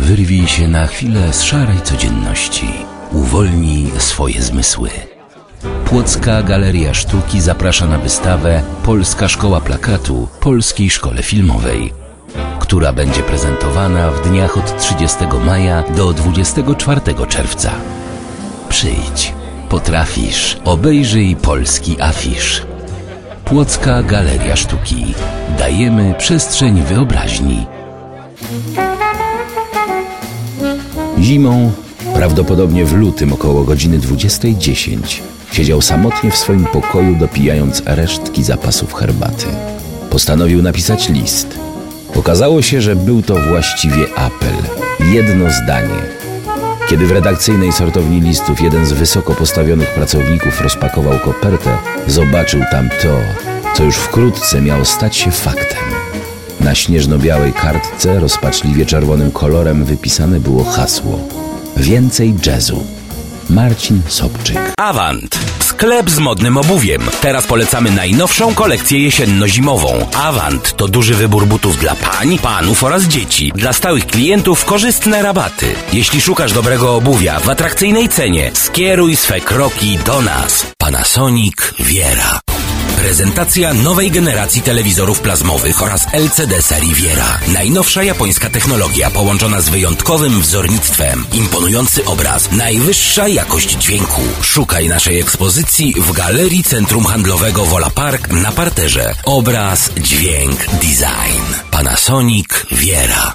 Wyrwij się na chwilę z szarej codzienności. Uwolnij swoje zmysły. Płocka Galeria Sztuki zaprasza na wystawę Polska Szkoła Plakatu Polskiej Szkole Filmowej, która będzie prezentowana w dniach od 30 maja do 24 czerwca. Przyjdź, potrafisz, obejrzyj polski afisz. Płocka Galeria Sztuki. Dajemy przestrzeń wyobraźni. Zimą, prawdopodobnie w lutym około godziny 20:10, siedział samotnie w swoim pokoju, dopijając resztki zapasów herbaty. Postanowił napisać list. Okazało się, że był to właściwie apel. Jedno zdanie. Kiedy w redakcyjnej sortowni listów jeden z wysoko postawionych pracowników rozpakował kopertę, zobaczył tam to, co już wkrótce miało stać się faktem. Na śnieżno-białej kartce rozpaczliwie czerwonym kolorem wypisane było hasło: więcej jazzu. Marcin Sobczyk. Avant. Sklep z modnym obuwiem. Teraz polecamy najnowszą kolekcję jesienno-zimową. Avant to duży wybór butów dla pań, panów oraz dzieci. Dla stałych klientów korzystne rabaty. Jeśli szukasz dobrego obuwia w atrakcyjnej cenie, skieruj swe kroki do nas. Panasonic Viera. Prezentacja nowej generacji telewizorów plazmowych oraz LCD serii Viera. Najnowsza japońska technologia połączona z wyjątkowym wzornictwem. Imponujący obraz, najwyższa jakość dźwięku. Szukaj naszej ekspozycji w Galerii Centrum Handlowego Wola Park na parterze. Obraz, dźwięk, design. Panasonic Viera.